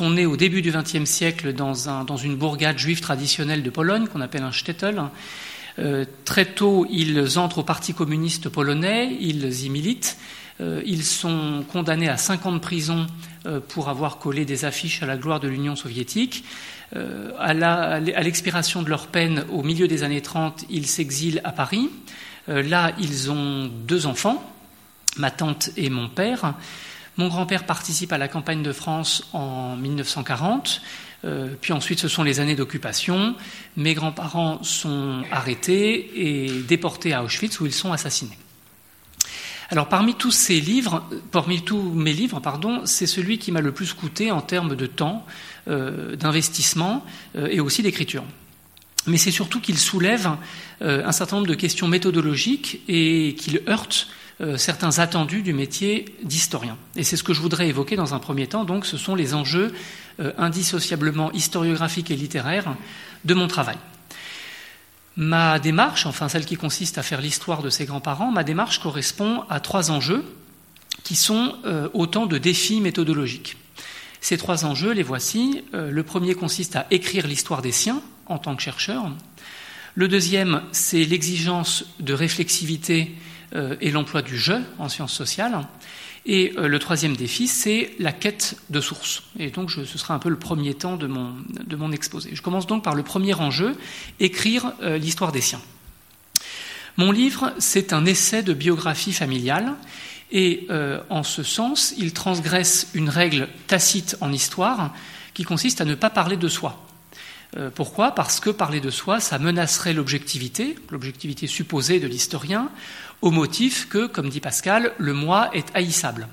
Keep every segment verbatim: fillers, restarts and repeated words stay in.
sont nés au début du vingtième siècle dans, un, dans une bourgade juive traditionnelle de Pologne, qu'on appelle un shtetl. Euh, très tôt, ils entrent au Parti communiste polonais, ils y militent. Euh, ils sont condamnés à cinq ans de prison euh, pour avoir collé des affiches à la gloire de l'Union soviétique. Euh, à, la, à l'expiration de leur peine, au milieu des années trente, ils s'exilent à Paris. Euh, là, ils ont deux enfants, ma tante et mon père. Mon grand-père participe à la campagne de France en mille neuf cent quarante, euh, puis ensuite ce sont les années d'occupation. Mes grands-parents sont arrêtés et déportés à Auschwitz où ils sont assassinés. Alors parmi tous ces livres, parmi tous mes livres, pardon, c'est celui qui m'a le plus coûté en termes de temps, euh, d'investissement euh, et aussi d'écriture. Mais c'est surtout qu'il soulève euh, un certain nombre de questions méthodologiques et qu'il heurte euh, certains attendus du métier d'historien. Et c'est ce que je voudrais évoquer dans un premier temps. Donc, ce sont les enjeux euh, indissociablement historiographiques et littéraires de mon travail. Ma démarche, enfin celle qui consiste à faire l'histoire de ses grands-parents, ma démarche correspond à trois enjeux qui sont euh, autant de défis méthodologiques. Ces trois enjeux, les voici. Euh, le premier consiste à écrire l'histoire des siens en tant que chercheur. Le deuxième, c'est l'exigence de réflexivité euh, et l'emploi du je en sciences sociales. Et euh, le troisième défi, c'est la quête de sources. Et donc, je, ce sera un peu le premier temps de mon, de mon exposé. Je commence donc par le premier enjeu, écrire euh, l'histoire des siens. Mon livre, c'est un essai de biographie familiale. Et euh, en ce sens, il transgresse une règle tacite en histoire qui consiste à ne pas parler de soi. Euh, pourquoi ? Parce que parler de soi, ça menacerait l'objectivité, l'objectivité supposée de l'historien, au motif que, comme dit Pascal, le moi est haïssable.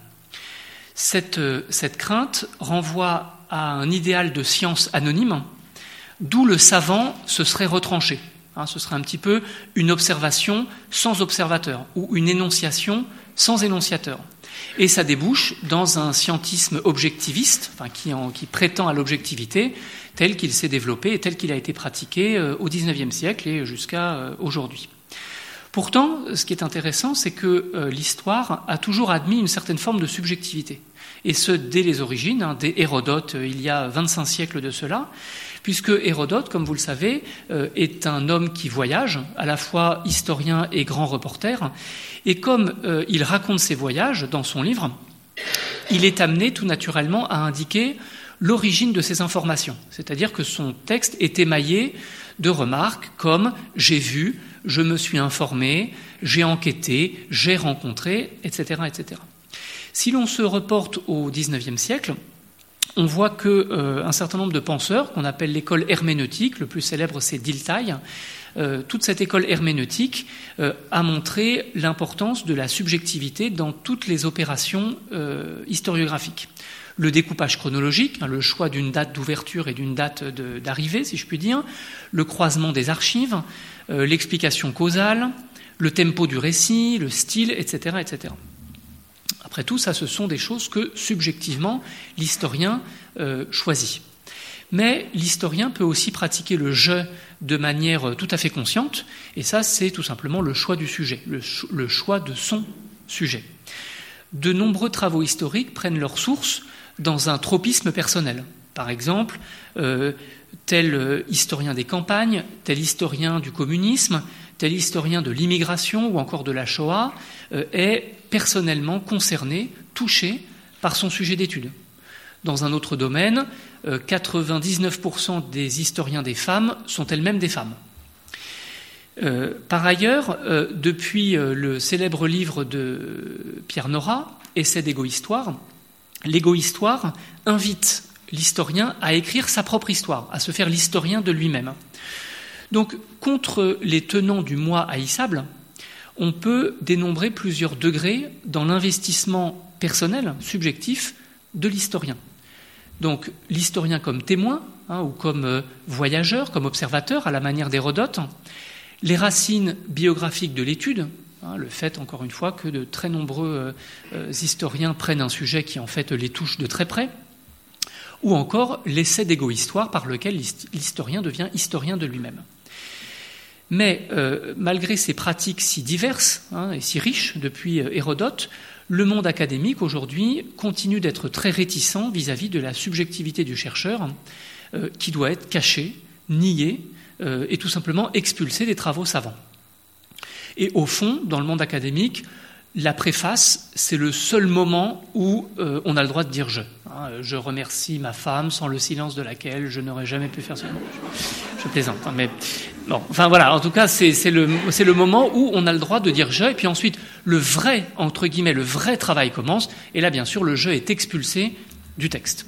Cette, euh, cette crainte renvoie à un idéal de science anonyme, d'où le savant se serait retranché. Hein, ce serait un petit peu une observation sans observateur, ou une énonciation sans énonciateur. Et ça débouche dans un scientisme objectiviste, enfin, qui, en, qui prétend à l'objectivité, tel qu'il s'est développé et tel qu'il a été pratiqué euh, au dix-neuvième siècle et jusqu'à euh, aujourd'hui. Pourtant, ce qui est intéressant, c'est que euh, l'histoire a toujours admis une certaine forme de subjectivité. Et ce, dès les origines, hein, dès Hérodote, euh, il y a vingt-cinq siècles de cela, puisque Hérodote, comme vous le savez, euh, est un homme qui voyage, à la fois historien et grand reporter, et comme euh, il raconte ses voyages dans son livre, il est amené tout naturellement à indiquer l'origine de ces informations. C'est-à-dire que son texte est émaillé de remarques comme « j'ai vu »,« je me suis informé »,« j'ai enquêté »,« j'ai rencontré », et cetera, et cetera. Si l'on se reporte au dix-neuvième siècle, on voit qu'un euh, certain nombre de penseurs, qu'on appelle l'école herméneutique, le plus célèbre c'est Dilthey, euh, toute cette école herméneutique euh, a montré l'importance de la subjectivité dans toutes les opérations euh, historiographiques. Le découpage chronologique, hein, le choix d'une date d'ouverture et d'une date de, d'arrivée, si je puis dire, le croisement des archives, euh, l'explication causale, le tempo du récit, le style, et cetera, et cetera. Après tout, ça, ce sont des choses que, subjectivement, l'historien euh, choisit. Mais l'historien peut aussi pratiquer le « je » de manière tout à fait consciente, et ça, c'est tout simplement le choix du sujet, le, ch- le choix de son sujet. De nombreux travaux historiques prennent leur source dans un tropisme personnel. Par exemple, euh, tel euh, historien des campagnes, tel historien du communisme, tel historien de l'immigration ou encore de la Shoah euh, est personnellement concerné, touché par son sujet d'étude. Dans un autre domaine, euh, quatre-vingt-dix-neuf pour cent des historiens des femmes sont elles-mêmes des femmes. Euh, par ailleurs, euh, depuis euh, le célèbre livre de Pierre Nora, Essai d'égo-histoire, l'égo-histoire invite l'historien à écrire sa propre histoire, à se faire l'historien de lui-même. Donc, contre les tenants du moi haïssable, on peut dénombrer plusieurs degrés dans l'investissement personnel, subjectif, de l'historien. Donc, l'historien comme témoin, hein, ou comme euh, voyageur, comme observateur, à la manière d'Hérodote, les racines biographiques de l'étude, hein, le fait, encore une fois, que de très nombreux euh, historiens prennent un sujet qui, en fait, les touche de très près, ou encore l'essai d'égo-histoire par lequel l'historien devient historien de lui-même. Mais euh, malgré ces pratiques si diverses hein, et si riches depuis euh, Hérodote, Le monde académique, aujourd'hui, continue d'être très réticent vis-à-vis de la subjectivité du chercheur, euh, qui doit être caché, nié, euh, et tout simplement expulsé des travaux savants. Et au fond, dans le monde académique, la préface, c'est le seul moment où euh, on a le droit de dire « je ». Hein, je remercie ma femme, sans le silence de laquelle je n'aurais jamais pu faire ce mot. Je, je plaisante, hein, mais bon, enfin voilà. En tout cas, c'est, c'est le c'est le moment où on a le droit de dire « je ». Et puis ensuite, le vrai entre guillemets, le vrai travail commence. Et là, bien sûr, le « je » est expulsé du texte.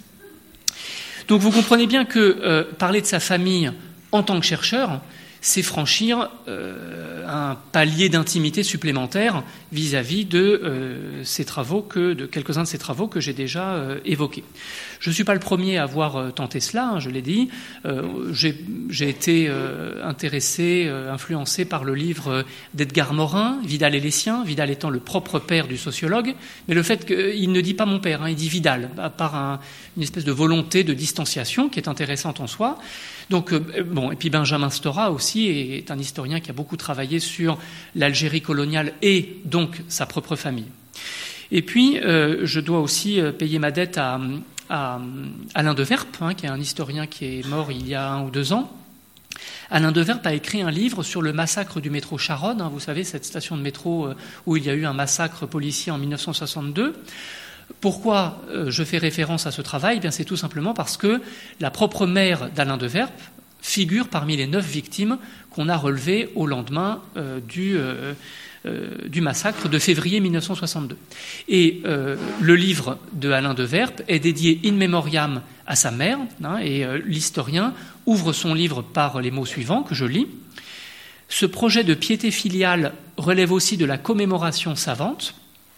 Donc, vous comprenez bien que euh, parler de sa famille en tant que chercheur, c'est franchir euh, un palier d'intimité supplémentaire vis-à-vis de euh, ces travaux que, de quelques-uns de ces travaux que j'ai déjà euh, évoqués. Je ne suis pas le premier à avoir euh, tenté cela, hein, je l'ai dit. Euh, j'ai, j'ai été euh, intéressé, euh, influencé par le livre d'Edgar Morin, Vidal et les siens, Vidal étant le propre père du sociologue, mais le fait qu'il ne dit pas mon père, hein, il dit Vidal, par un, une espèce de volonté de distanciation qui est intéressante en soi. Donc, euh, bon, et puis Benjamin Stora aussi est un historien qui a beaucoup travaillé sur l'Algérie coloniale et donc sa propre famille. Et puis, euh, je dois aussi payer ma dette à, à Alain de Verp, hein, qui est un historien qui est mort il y a un ou deux ans. Alain de Verp a écrit un livre sur le massacre du métro Charonne, hein, vous savez, cette station de métro où il y a eu un massacre policier en mille neuf cent soixante-deux. Pourquoi je fais référence à ce travail ? Eh bien, c'est tout simplement parce que la propre mère d'Alain de Verp figure parmi les neuf victimes qu'on a relevées au lendemain euh, du, euh, euh, du massacre de février mille neuf cent soixante-deux. Et euh, le livre de Alain de Verp est dédié in memoriam à sa mère, hein, et euh, l'historien ouvre son livre par les mots suivants que je lis. « Ce projet de piété filiale relève aussi de la commémoration savante.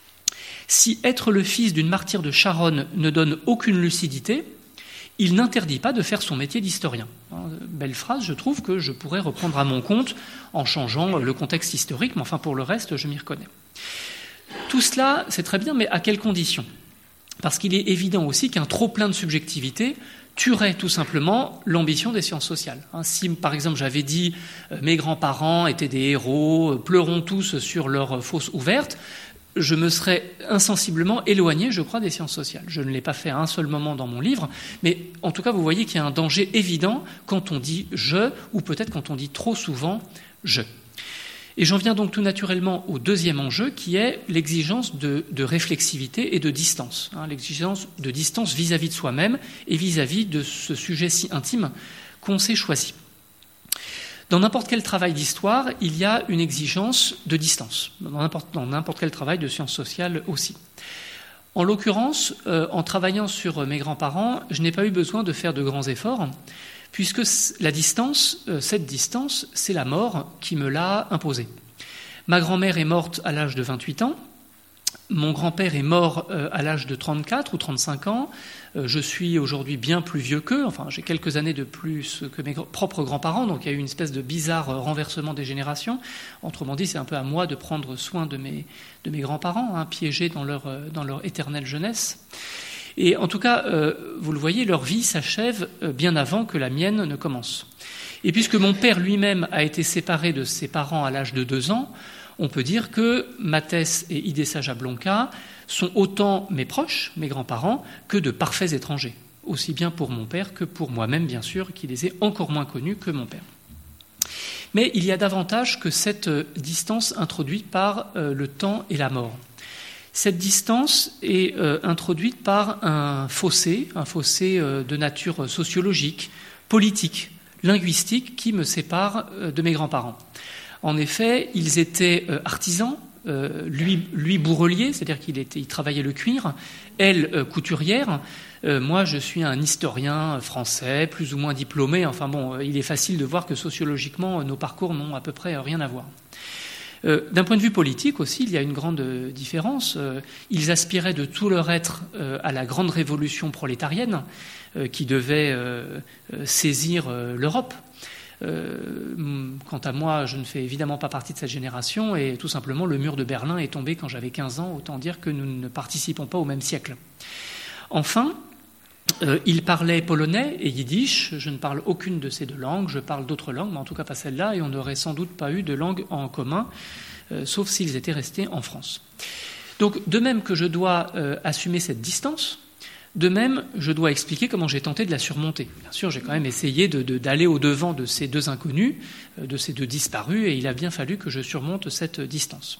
Si être le fils d'une martyre de Charonne ne donne aucune lucidité, il n'interdit pas de faire son métier d'historien. » Belle phrase, je trouve, que je pourrais reprendre à mon compte en changeant le contexte historique, mais enfin pour le reste, je m'y reconnais. Tout cela, c'est très bien, mais à quelles conditions ? Parce qu'il est évident aussi qu'un trop-plein de subjectivité tuerait tout simplement l'ambition des sciences sociales. Si, par exemple, j'avais dit euh, « mes grands-parents étaient des héros, pleurons tous sur leur fosse ouverte », je me serais insensiblement éloigné, je crois, des sciences sociales. Je ne l'ai pas fait à un seul moment dans mon livre, mais en tout cas, vous voyez qu'il y a un danger évident quand on dit « je » ou peut-être quand on dit trop souvent « je ». Et j'en viens donc tout naturellement au deuxième enjeu, qui est l'exigence de, de réflexivité et de distance, hein, l'exigence de distance vis-à-vis de soi-même et vis-à-vis de ce sujet si intime qu'on s'est choisi. Dans n'importe quel travail d'histoire, il y a une exigence de distance, dans n'importe, dans n'importe quel travail de sciences sociales aussi. En l'occurrence, euh, en travaillant sur mes grands-parents, je n'ai pas eu besoin de faire de grands efforts, puisque la distance, euh, cette distance, c'est la mort qui me l'a imposée. Ma grand-mère est morte à l'âge de vingt-huit ans, mon grand-père est mort euh, à l'âge de trente-quatre ou trente-cinq ans. Euh, je suis aujourd'hui bien plus vieux qu'eux. Enfin, j'ai quelques années de plus que mes gr- propres grands-parents. Donc, il y a eu une espèce de bizarre euh, renversement des générations. Autrement dit, c'est un peu à moi de prendre soin de mes, de mes grands-parents, hein, piégés dans leur, euh, dans leur éternelle jeunesse. Et en tout cas, euh, vous le voyez, leur vie s'achève euh, bien avant que la mienne ne commence. Et puisque mon père lui-même a été séparé de ses parents à l'âge de deux ans, on peut dire que Mathès et Idessa Jablonka sont autant mes proches, mes grands-parents, que de parfaits étrangers, aussi bien pour mon père que pour moi-même, bien sûr, qui les ai encore moins connus que mon père. Mais il y a davantage que cette distance introduite par euh, le temps et la mort. Cette distance est euh, introduite par un fossé, un fossé euh, de nature sociologique, politique, linguistique, qui me sépare euh, de mes grands-parents. En effet, ils étaient euh, artisans, euh, lui, lui bourrelier, c'est-à-dire qu'il était, il travaillait le cuir, elle euh, couturière. Euh, moi, je suis un historien français, plus ou moins diplômé. Enfin bon, euh, il est facile de voir que sociologiquement, euh, nos parcours n'ont à peu près euh, rien à voir. Euh, d'un point de vue politique aussi, il y a une grande euh, différence. Euh, ils aspiraient de tout leur être euh, à la grande révolution prolétarienne euh, qui devait euh, euh, saisir euh, l'Europe. Euh, quant à moi, je ne fais évidemment pas partie de cette génération et tout simplement le mur de Berlin est tombé quand j'avais quinze ans, autant dire que nous ne participons pas au même siècle. Enfin, euh, il parlait polonais et yiddish, je ne parle aucune de ces deux langues, je parle d'autres langues, mais en tout cas pas celle-là, et on n'aurait sans doute pas eu de langue en commun, euh, sauf s'ils étaient restés en France. Donc, de même que je dois euh, assumer cette distance, de même, je dois expliquer comment j'ai tenté de la surmonter. Bien sûr, j'ai quand même essayé de, de, d'aller au-devant de ces deux inconnus, de ces deux disparus, et il a bien fallu que je surmonte cette distance.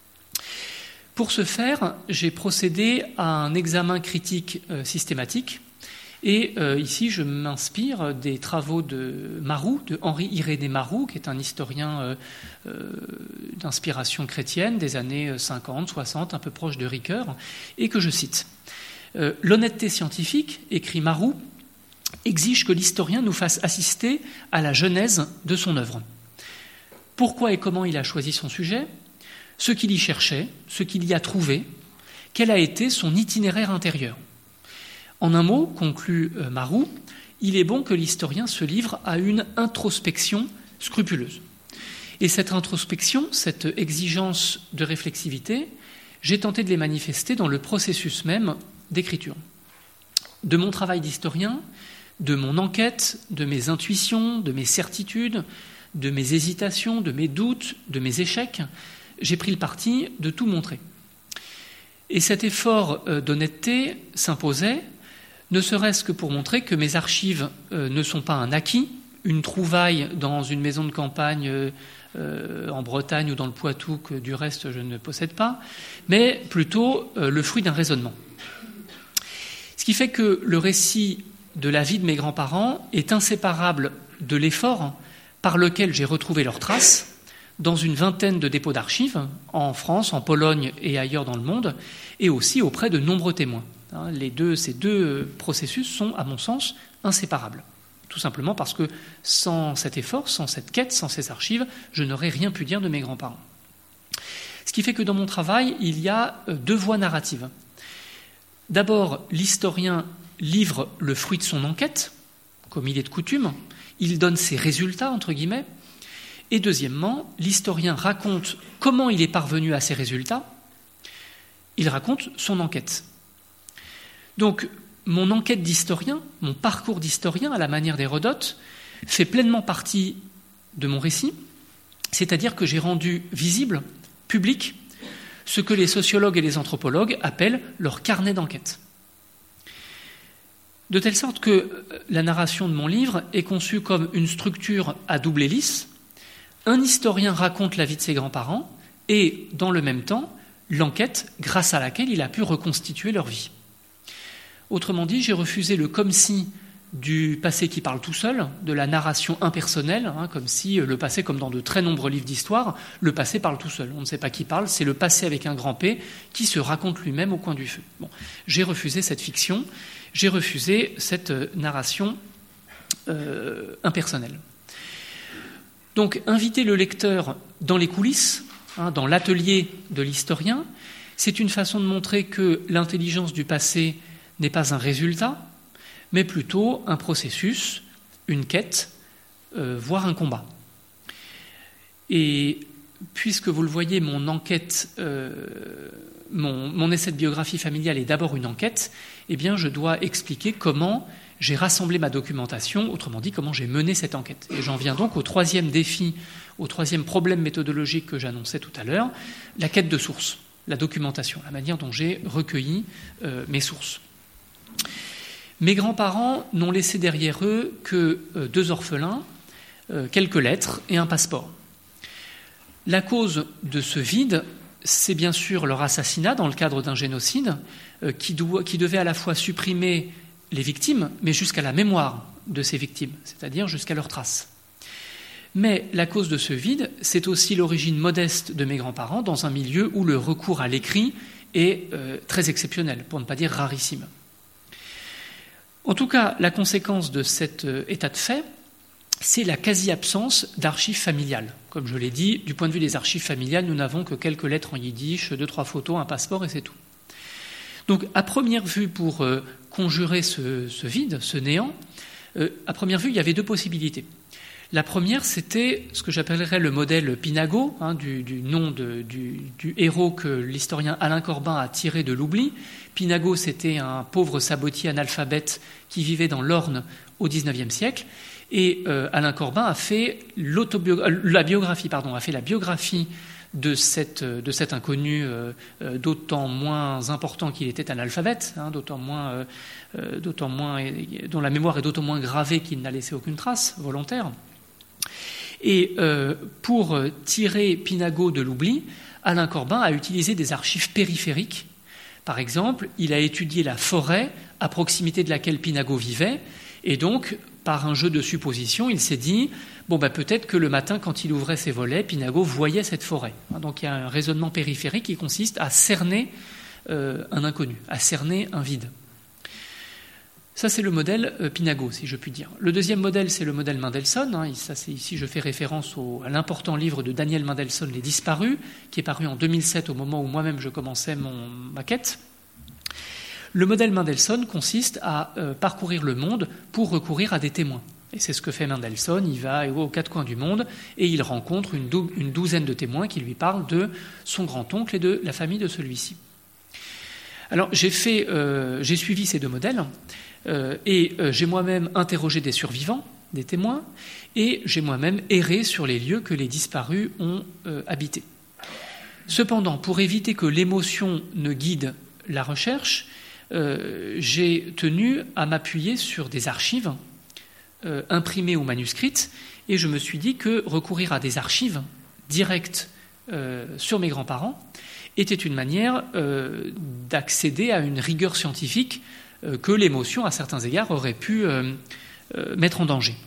Pour ce faire, j'ai procédé à un examen critique euh, systématique, et euh, ici, je m'inspire des travaux de Marou, de Henri-Irénée Marou, qui est un historien euh, euh, d'inspiration chrétienne des années cinquante, soixante, un peu proche de Ricoeur, et que je cite. Euh, L'honnêteté scientifique, écrit Marou, exige que l'historien nous fasse assister à la genèse de son œuvre. Pourquoi et comment il a choisi son sujet, ce qu'il y cherchait, ce qu'il y a trouvé, quel a été son itinéraire intérieur. En un mot, conclut euh, Marou, il est bon que l'historien se livre à une introspection scrupuleuse. Et cette introspection, cette exigence de réflexivité, j'ai tenté de les manifester dans le processus même d'écriture. De mon travail d'historien, de mon enquête, de mes intuitions, de mes certitudes, de mes hésitations, de mes doutes, de mes échecs, j'ai pris le parti de tout montrer. Et cet effort d'honnêteté s'imposait, ne serait-ce que pour montrer que mes archives ne sont pas un acquis, une trouvaille dans une maison de campagne en Bretagne ou dans le Poitou que du reste je ne possède pas, mais plutôt le fruit d'un raisonnement. Ce qui fait que le récit de la vie de mes grands-parents est inséparable de l'effort par lequel j'ai retrouvé leurs traces dans une vingtaine de dépôts d'archives, en France, en Pologne et ailleurs dans le monde, et aussi auprès de nombreux témoins. Les deux, ces deux processus sont, à mon sens, inséparables. Tout simplement parce que sans cet effort, sans cette quête, sans ces archives, je n'aurais rien pu dire de mes grands-parents. Ce qui fait que dans mon travail, il y a deux voies narratives. D'abord, l'historien livre le fruit de son enquête, comme il est de coutume, il donne ses résultats, entre guillemets, et deuxièmement, l'historien raconte comment il est parvenu à ces résultats, il raconte son enquête. Donc, mon enquête d'historien, mon parcours d'historien, à la manière d'Hérodote, fait pleinement partie de mon récit, c'est-à-dire que j'ai rendu visible, public, ce que les sociologues et les anthropologues appellent leur carnet d'enquête. De telle sorte que la narration de mon livre est conçue comme une structure à double hélice. Un historien raconte la vie de ses grands-parents et, dans le même temps, l'enquête grâce à laquelle il a pu reconstituer leur vie. Autrement dit, j'ai refusé le comme si du passé qui parle tout seul, de la narration impersonnelle, hein, comme si le passé, comme dans de très nombreux livres d'histoire, le passé parle tout seul. On ne sait pas qui parle, c'est le passé avec un grand P qui se raconte lui-même au coin du feu. Bon, j'ai refusé cette fiction, j'ai refusé cette narration euh, impersonnelle. Donc, inviter le lecteur dans les coulisses, hein, dans l'atelier de l'historien, c'est une façon de montrer que l'intelligence du passé n'est pas un résultat, mais plutôt un processus, une quête, euh, voire un combat. Et puisque vous le voyez, mon enquête, euh, mon, mon essai de biographie familiale est d'abord une enquête, eh bien je dois expliquer comment j'ai rassemblé ma documentation, autrement dit comment j'ai mené cette enquête. Et j'en viens donc au troisième défi, au troisième problème méthodologique que j'annonçais tout à l'heure, la quête de sources, la documentation, la manière dont j'ai recueilli euh, mes sources. Mes grands-parents n'ont laissé derrière eux que euh, deux orphelins, euh, quelques lettres et un passeport. La cause de ce vide, c'est bien sûr leur assassinat dans le cadre d'un génocide euh, qui, doit, qui devait à la fois supprimer les victimes, mais jusqu'à la mémoire de ces victimes, c'est-à-dire jusqu'à leurs traces. Mais la cause de ce vide, c'est aussi l'origine modeste de mes grands-parents dans un milieu où le recours à l'écrit est euh, très exceptionnel, pour ne pas dire rarissime. En tout cas, la conséquence de cet euh, état de fait, c'est la quasi-absence d'archives familiales. Comme je l'ai dit, du point de vue des archives familiales, nous n'avons que quelques lettres en yiddish, deux, trois photos, un passeport et c'est tout. Donc, à première vue, pour euh, conjurer ce, ce vide, ce néant, euh, à première vue, il y avait deux possibilités. La première, c'était ce que j'appellerais le modèle Pinago, hein, du, du nom de, du, du héros que l'historien Alain Corbin a tiré de l'oubli. Pinago, c'était un pauvre sabotier analphabète qui vivait dans l'Orne au dix-neuvième siècle. Et euh, Alain Corbin a fait l'autobio- la biographie, pardon, a fait la biographie de, cette, de cet inconnu euh, d'autant moins important qu'il était analphabète, hein, d'autant moins, euh, d'autant moins, dont la mémoire est d'autant moins gravée qu'il n'a laissé aucune trace volontaire. Et euh, pour tirer Pinago de l'oubli, Alain Corbin a utilisé des archives périphériques. Par exemple, il a étudié la forêt à proximité de laquelle Pinago vivait, et donc, par un jeu de supposition, il s'est dit bon, ben, peut-être que le matin, quand il ouvrait ses volets, Pinago voyait cette forêt. Donc il y a un raisonnement périphérique qui consiste à cerner euh, un inconnu, à cerner un vide. Ça, c'est le modèle euh, Pinago, si je puis dire. Le deuxième modèle, c'est le modèle Mendelssohn. Hein, ça, c'est, ici, je fais référence au, à l'important livre de Daniel Mendelssohn, Les Disparus, qui est paru en deux mille sept, au moment où moi-même je commençais mon, ma quête. Le modèle Mendelssohn consiste à euh, parcourir le monde pour recourir à des témoins. Et c'est ce que fait Mendelssohn. Il va aux quatre coins du monde et il rencontre une, dou- une douzaine de témoins qui lui parlent de son grand-oncle et de la famille de celui-ci. Alors, j'ai, fait, euh, j'ai suivi ces deux modèles. Euh, et euh, j'ai moi-même interrogé des survivants, des témoins, et j'ai moi-même erré sur les lieux que les disparus ont euh, habités. Cependant, pour éviter que l'émotion ne guide la recherche, euh, j'ai tenu à m'appuyer sur des archives euh, imprimées ou manuscrites, et je me suis dit que recourir à des archives directes euh, sur mes grands-parents était une manière euh, d'accéder à une rigueur scientifique que l'émotion, à certains égards, aurait pu euh, euh, mettre en danger.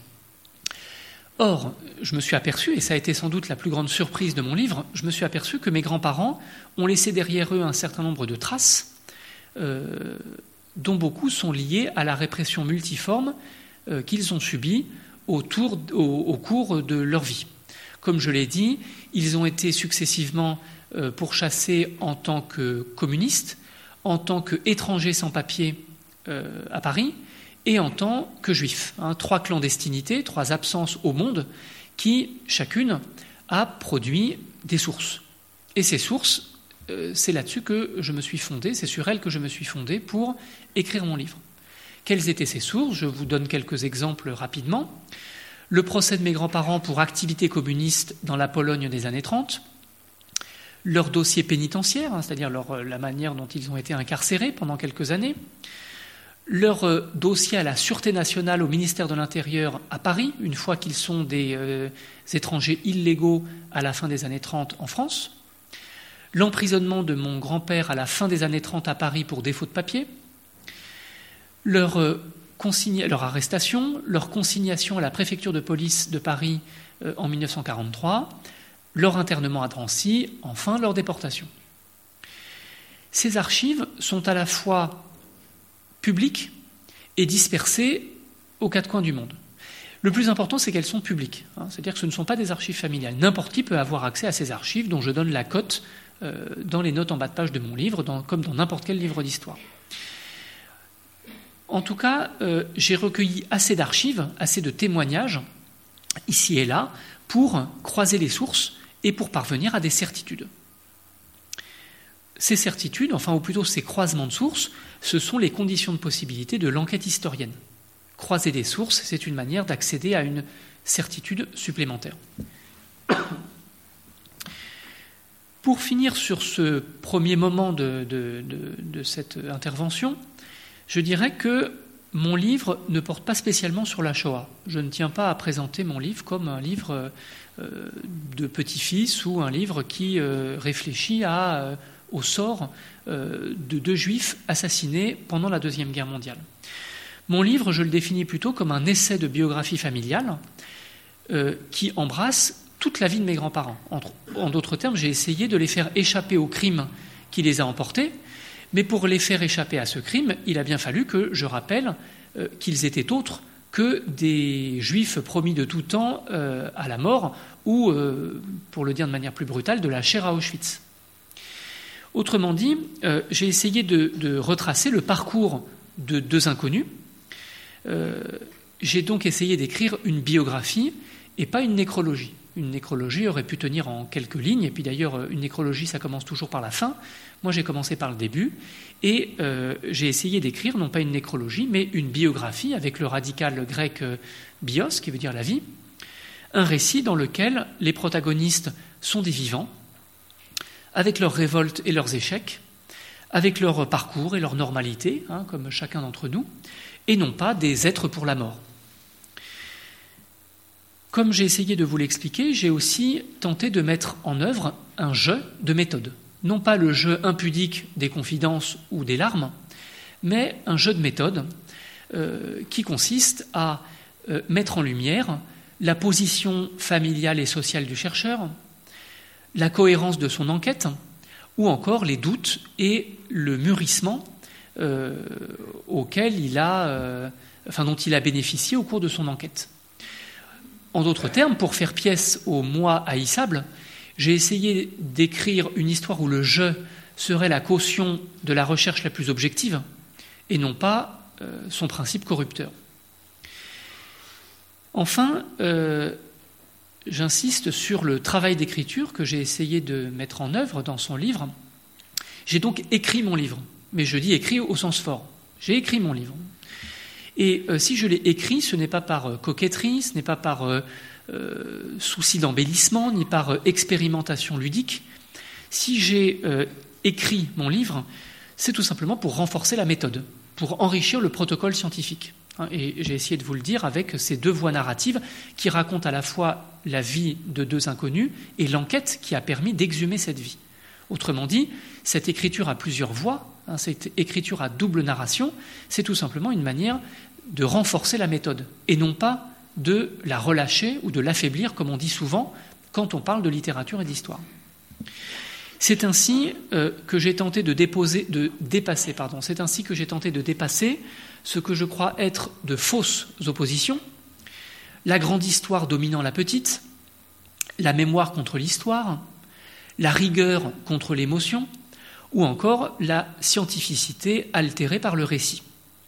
Or, je me suis aperçu, et ça a été sans doute la plus grande surprise de mon livre, je me suis aperçu que mes grands-parents ont laissé derrière eux un certain nombre de traces, euh, dont beaucoup sont liées à la répression multiforme euh, qu'ils ont subie autour, au, au cours de leur vie. Comme je l'ai dit, ils ont été successivement euh, pourchassés en tant que communistes, en tant qu'étrangers sans papier Euh, à Paris, et en tant que juifs. Hein, trois clandestinités, trois absences au monde, qui, chacune, a produit des sources. Et ces sources, euh, c'est là-dessus que je me suis fondé, c'est sur elles que je me suis fondé pour écrire mon livre. Quelles étaient ces sources ? Je vous donne quelques exemples rapidement. Le procès de mes grands-parents pour activité communiste dans la Pologne des années trente, leur dossier pénitentiaire, hein, c'est-à-dire leur, la manière dont ils ont été incarcérés pendant quelques années, leur euh, dossier à la Sûreté nationale au ministère de l'Intérieur à Paris, une fois qu'ils sont des euh, étrangers illégaux à la fin des années trente en France, l'emprisonnement de mon grand-père à la fin des années trente à Paris pour défaut de papier, leur, euh, consigna- leur arrestation, leur consignation à la préfecture de police de Paris euh, en dix-neuf cent quarante-trois, leur internement à Drancy, enfin leur déportation. Ces archives sont à la fois publiques et dispersées aux quatre coins du monde. Le plus important, c'est qu'elles sont publiques, hein, c'est-à-dire que ce ne sont pas des archives familiales. N'importe qui peut avoir accès à ces archives dont je donne la cote euh, dans les notes en bas de page de mon livre, dans, comme dans n'importe quel livre d'histoire. En tout cas, euh, j'ai recueilli assez d'archives, assez de témoignages, ici et là, pour croiser les sources et pour parvenir à des certitudes. Ces certitudes, enfin ou plutôt ces croisements de sources, ce sont les conditions de possibilité de l'enquête historienne. Croiser des sources, c'est une manière d'accéder à une certitude supplémentaire. Pour finir sur ce premier moment de, de, de, de cette intervention, je dirais que mon livre ne porte pas spécialement sur la Shoah. Je ne tiens pas à présenter mon livre comme un livre euh, de petit-fils ou un livre qui euh, réfléchit à... Euh, au sort euh, de deux juifs assassinés pendant la Deuxième Guerre mondiale. Mon livre, je le définis plutôt comme un essai de biographie familiale euh, qui embrasse toute la vie de mes grands-parents. En, en d'autres termes, j'ai essayé de les faire échapper au crime qui les a emportés, mais pour les faire échapper à ce crime, il a bien fallu que je rappelle euh, qu'ils étaient autres que des juifs promis de tout temps euh, à la mort ou, euh, pour le dire de manière plus brutale, de la chair à Auschwitz. Autrement dit, euh, j'ai essayé de, de retracer le parcours de deux inconnus. Euh, j'ai donc essayé d'écrire une biographie et pas une nécrologie. Une nécrologie aurait pu tenir en quelques lignes, et puis d'ailleurs, une nécrologie, ça commence toujours par la fin. Moi, j'ai commencé par le début, et euh, j'ai essayé d'écrire, non pas une nécrologie, mais une biographie, avec le radical grec euh, bios, qui veut dire la vie, un récit dans lequel les protagonistes sont des vivants, avec leurs révoltes et leurs échecs, avec leur parcours et leur normalité, hein, comme chacun d'entre nous, et non pas des êtres pour la mort. Comme j'ai essayé de vous l'expliquer, j'ai aussi tenté de mettre en œuvre un jeu de méthode. Non pas le jeu impudique des confidences ou des larmes, mais un jeu de méthode euh, qui consiste à euh, mettre en lumière la position familiale et sociale du chercheur, la cohérence de son enquête, ou encore les doutes et le mûrissement euh, auquel il a, euh, enfin, dont il a bénéficié au cours de son enquête. En d'autres termes, pour faire pièce au moi haïssable, j'ai essayé d'écrire une histoire où le « je » serait la caution de la recherche la plus objective et non pas euh, son principe corrupteur. Enfin, euh, j'insiste sur le travail d'écriture que j'ai essayé de mettre en œuvre dans son livre. J'ai donc écrit mon livre, mais je dis écrit au sens fort. J'ai écrit mon livre. Et euh, si je l'ai écrit, ce n'est pas par euh, coquetterie, ce n'est pas par euh, euh, souci d'embellissement, ni par euh, expérimentation ludique. Si j'ai euh, écrit mon livre, c'est tout simplement pour renforcer la méthode, pour enrichir le protocole scientifique. Et j'ai essayé de vous le dire avec ces deux voies narratives qui racontent à la fois la vie de deux inconnus et l'enquête qui a permis d'exhumer cette vie. Autrement dit, cette écriture à plusieurs voix, hein, cette écriture à double narration, c'est tout simplement une manière de renforcer la méthode et non pas de la relâcher ou de l'affaiblir, comme on dit souvent quand on parle de littérature et d'histoire. C'est ainsi euh, que j'ai tenté de, déposer, de dépasser, pardon, c'est ainsi que j'ai tenté de dépasser ce que je crois être de fausses oppositions, la grande histoire dominant la petite, la mémoire contre l'histoire, la rigueur contre l'émotion, ou encore la scientificité altérée par le récit.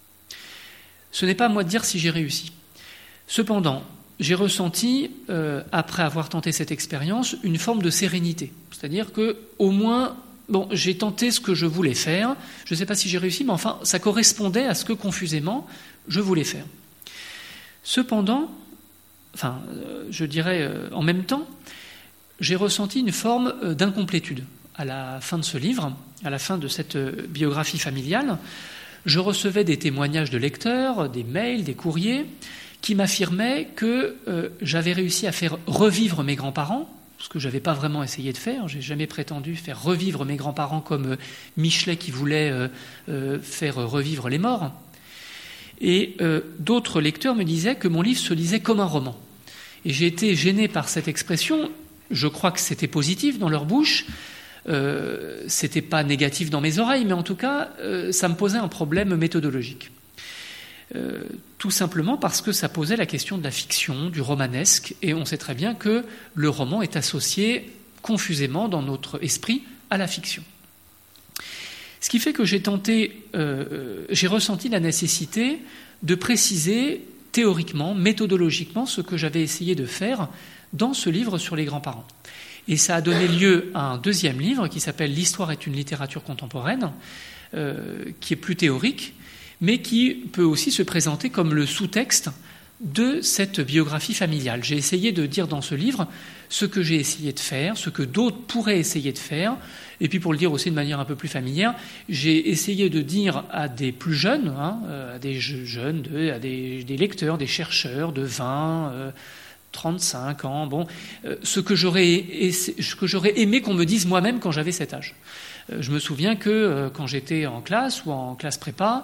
Ce n'est pas à moi de dire si j'ai réussi. Cependant, j'ai ressenti, euh, après avoir tenté cette expérience, une forme de sérénité. C'est-à-dire que, au moins, bon, j'ai tenté ce que je voulais faire. Je ne sais pas si j'ai réussi, mais enfin, ça correspondait à ce que, confusément, je voulais faire. Cependant, enfin, euh, je dirais euh, en même temps, j'ai ressenti une forme euh, d'incomplétude. À la fin de ce livre, à la fin de cette euh, biographie familiale, je recevais des témoignages de lecteurs, des mails, des courriers, qui m'affirmaient que euh, j'avais réussi à faire revivre mes grands-parents, ce que je n'avais pas vraiment essayé de faire. Je n'ai jamais prétendu faire revivre mes grands-parents comme euh, Michelet qui voulait euh, euh, faire revivre les morts. Et euh, d'autres lecteurs me disaient que mon livre se lisait comme un roman. Et j'ai été gêné par cette expression. Je crois que c'était positif dans leur bouche. Euh, c'était pas négatif dans mes oreilles, mais en tout cas, euh, ça me posait un problème méthodologique. Euh, tout simplement parce que ça posait la question de la fiction, du romanesque, et on sait très bien que le roman est associé confusément dans notre esprit à la fiction. Ce qui fait que j'ai tenté, euh, j'ai ressenti la nécessité de préciser théoriquement, méthodologiquement, ce que j'avais essayé de faire dans ce livre sur les grands-parents. Et ça a donné lieu à un deuxième livre qui s'appelle « L'histoire est une littérature contemporaine euh, », qui est plus théorique, mais qui peut aussi se présenter comme le sous-texte de cette biographie familiale. J'ai essayé de dire dans ce livre ce que j'ai essayé de faire, ce que d'autres pourraient essayer de faire, et puis pour le dire aussi de manière un peu plus familière, j'ai essayé de dire à des plus jeunes, hein, à des jeunes, à des, des lecteurs, des chercheurs de vingt, euh, trente-cinq ans, bon, euh, ce que j'aurais, ce que j'aurais aimé qu'on me dise moi-même quand j'avais cet âge. Euh, je me souviens que euh, quand j'étais en classe ou en classe prépa,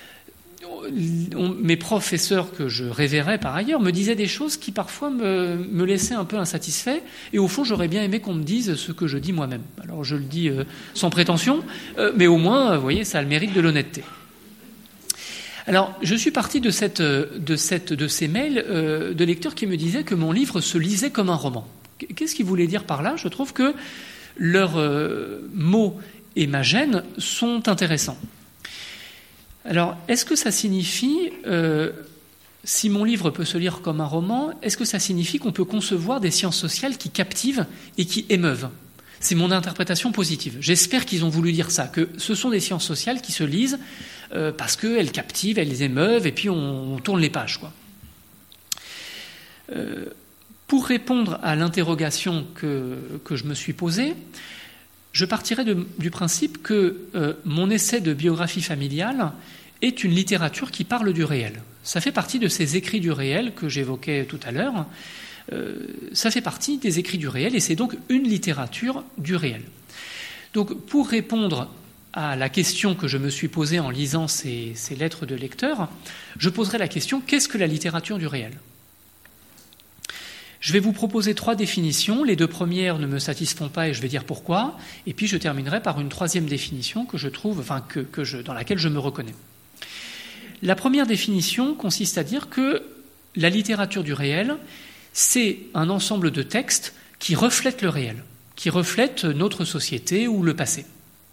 on, mes professeurs que je révérais par ailleurs me disaient des choses qui parfois me, me laissaient un peu insatisfait, et au fond j'aurais bien aimé qu'on me dise ce que je dis moi-même. Alors je le dis euh, sans prétention, euh, mais au moins, vous voyez, ça a le mérite de l'honnêteté. Alors, je suis parti de, cette, de, cette, de ces mails euh, de lecteurs qui me disaient que mon livre se lisait comme un roman. Qu'est-ce qu'ils voulaient dire par là ? Je trouve que leurs euh, mots et ma gêne sont intéressants. Alors, est-ce que ça signifie, euh, si mon livre peut se lire comme un roman, est-ce que ça signifie qu'on peut concevoir des sciences sociales qui captivent et qui émeuvent ? C'est mon interprétation positive. J'espère qu'ils ont voulu dire ça, que ce sont des sciences sociales qui se lisent euh, parce qu'elles captivent, elles émeuvent, et puis on, on tourne les pages, quoi. Euh, pour répondre à l'interrogation que, que je me suis posée, je partirai de, du principe que euh, mon essai de biographie familiale est une littérature qui parle du réel. Ça fait partie de ces écrits du réel que j'évoquais tout à l'heure. Euh, ça fait partie des écrits du réel et c'est donc une littérature du réel. Donc pour répondre à la question que je me suis posée en lisant ces, ces lettres de lecteurs, je poserai la question « Qu'est-ce que la littérature du réel ?» Je vais vous proposer trois définitions. Les deux premières ne me satisfont pas et je vais dire pourquoi. Et puis je terminerai par une troisième définition que je trouve, enfin que, que je, dans laquelle je me reconnais. La première définition consiste à dire que la littérature du réel, c'est un ensemble de textes qui reflètent le réel, qui reflètent notre société ou le passé.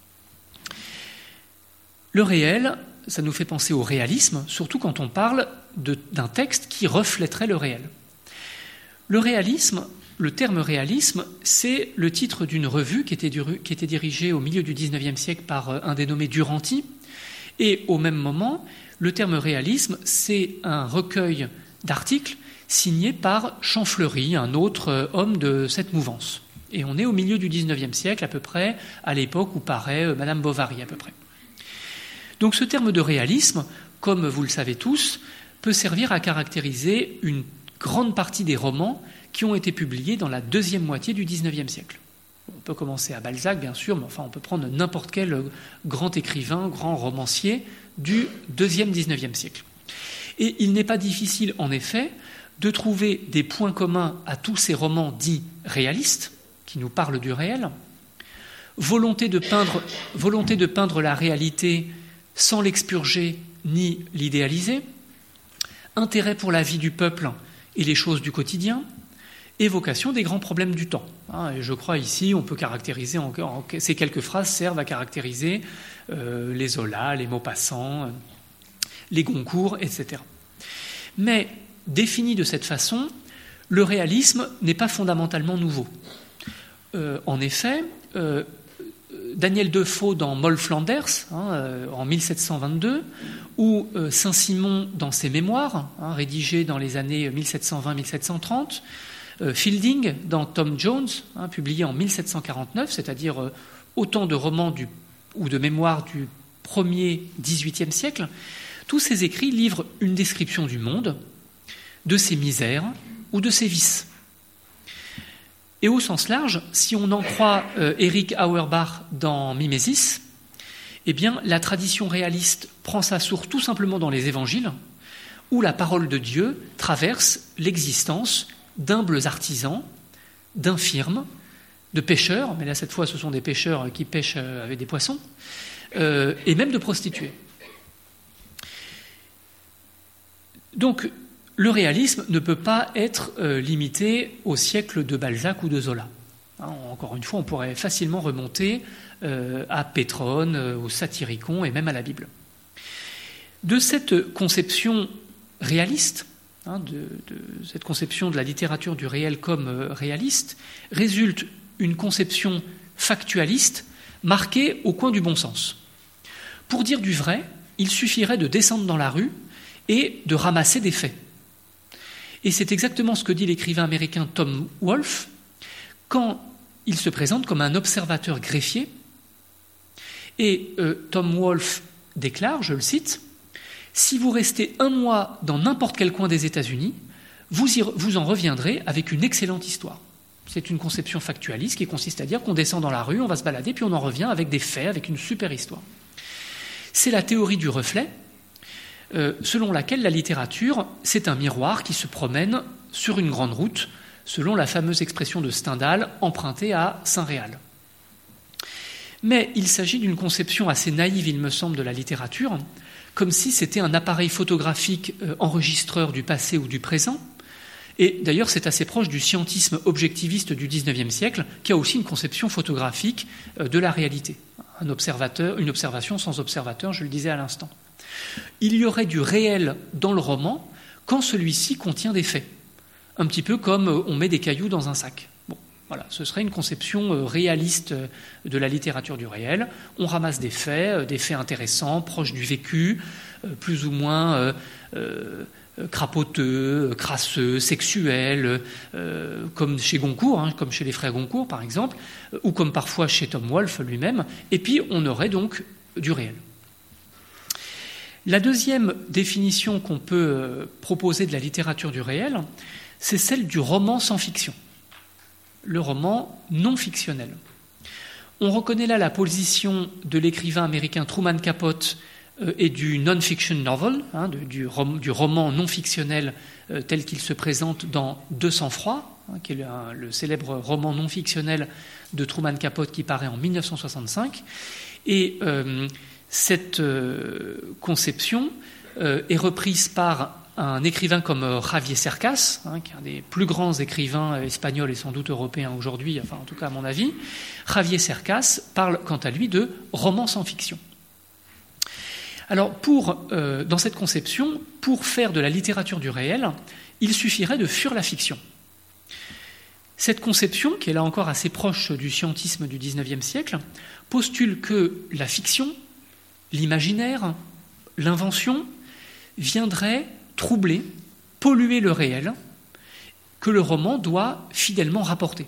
Le réel, ça nous fait penser au réalisme, surtout quand on parle de, d'un texte qui reflèterait le réel. Le réalisme, le terme réalisme, c'est le titre d'une revue qui était, du, qui était dirigée au milieu du dix-neuvième siècle par un dénommé Duranty. Et au même moment, le terme réalisme, c'est un recueil d'articles signé par Champfleury, un autre homme de cette mouvance. Et on est au milieu du dix-neuvième siècle, à peu près, à l'époque où paraît Madame Bovary, à peu près. Donc ce terme de réalisme, comme vous le savez tous, peut servir à caractériser une grande partie des romans qui ont été publiés dans la deuxième moitié du dix-neuvième siècle. On peut commencer à Balzac, bien sûr, mais enfin on peut prendre n'importe quel grand écrivain, grand romancier du deuxième dix-neuvième siècle. Et il n'est pas difficile, en effet, de trouver des points communs à tous ces romans dits réalistes, qui nous parlent du réel, volonté de peindre, volonté de peindre la réalité sans l'expurger ni l'idéaliser, intérêt pour la vie du peuple et les choses du quotidien, évocation des grands problèmes du temps. Et je crois ici, on peut caractériser, en, en, ces quelques phrases servent à caractériser euh, les Zola, les Maupassant, euh, les Goncourt, et cetera. Mais défini de cette façon, le réalisme n'est pas fondamentalement nouveau. Euh, en effet, euh, Daniel Defoe dans Moll Flanders, hein, euh, en mille sept cent vingt-deux, ou euh, Saint-Simon dans ses mémoires, hein, rédigés dans les années mille sept cent vingt à mille sept cent trente, euh, Fielding dans Tom Jones, hein, publié en mille sept cent quarante-neuf, c'est-à-dire euh, autant de romans du, ou de mémoires du premier dix-huitième siècle, tous ces écrits livrent une description du monde, de ses misères ou de ses vices. Et au sens large, si on en croit euh, Erich Auerbach dans Mimesis, eh bien, la tradition réaliste prend sa source tout simplement dans les évangiles, où la parole de Dieu traverse l'existence d'humbles artisans, d'infirmes, de pêcheurs, mais là cette fois ce sont des pêcheurs qui pêchent avec des poissons, euh, et même de prostituées. Donc, le réalisme ne peut pas être euh, limité au siècle de Balzac ou de Zola. Hein, encore une fois, on pourrait facilement remonter euh, à Pétrone, euh, au Satyricon et même à la Bible. De cette conception réaliste, hein, de, de cette conception de la littérature du réel comme euh, réaliste, résulte une conception factualiste marquée au coin du bon sens. Pour dire du vrai, il suffirait de descendre dans la rue et de ramasser des faits. Et c'est exactement ce que dit l'écrivain américain Tom Wolfe quand il se présente comme un observateur greffier. Et euh, Tom Wolfe déclare, je le cite, « Si vous restez un mois dans n'importe quel coin des États-Unis, vous, y, vous en reviendrez avec une excellente histoire. » C'est une conception factualiste qui consiste à dire qu'on descend dans la rue, on va se balader, puis on en revient avec des faits, avec une super histoire. C'est la théorie du reflet, Euh, selon laquelle la littérature, c'est un miroir qui se promène sur une grande route, selon la fameuse expression de Stendhal empruntée à Saint-Réal. Mais il s'agit d'une conception assez naïve, il me semble, de la littérature, comme si c'était un appareil photographique euh, enregistreur du passé ou du présent. Et d'ailleurs, c'est assez proche du scientisme objectiviste du dix-neuvième siècle, qui a aussi une conception photographique euh, de la réalité. Un observateur, une observation sans observateur, je le disais à l'instant. Il y aurait du réel dans le roman quand celui-ci contient des faits. Un petit peu comme on met des cailloux dans un sac. Bon, voilà, ce serait une conception réaliste de la littérature du réel. On ramasse des faits, des faits intéressants, proches du vécu, plus ou moins euh, euh, crapoteux, crasseux, sexuel, euh, comme chez Goncourt, hein, comme chez les frères Goncourt par exemple, euh, ou comme parfois chez Tom Wolfe lui-même, et puis on aurait donc du réel. La deuxième définition qu'on peut proposer de la littérature du réel, c'est celle du roman sans fiction, le roman non fictionnel. On reconnaît là la position de l'écrivain américain Truman Capote euh, et du non-fiction novel, hein, de, du, rom, du roman non fictionnel euh, tel qu'il se présente dans Deux sang-froid, hein, qui est le, un, le célèbre roman non fictionnel de Truman Capote qui paraît en mille neuf cent soixante-cinq. Et euh, cette euh, conception euh, est reprise par un écrivain comme euh, Javier Cercas, hein, qui est un des plus grands écrivains euh, espagnols et sans doute européens aujourd'hui, enfin en tout cas à mon avis. Javier Cercas parle quant à lui de roman sans fiction. Alors pour, euh, dans cette conception, pour faire de la littérature du réel, il suffirait de fuir la fiction. Cette conception, qui est là encore assez proche du scientisme du dix-neuvième siècle, postule que la fiction, l'imaginaire, l'invention viendraient troubler, polluer le réel que le roman doit fidèlement rapporter.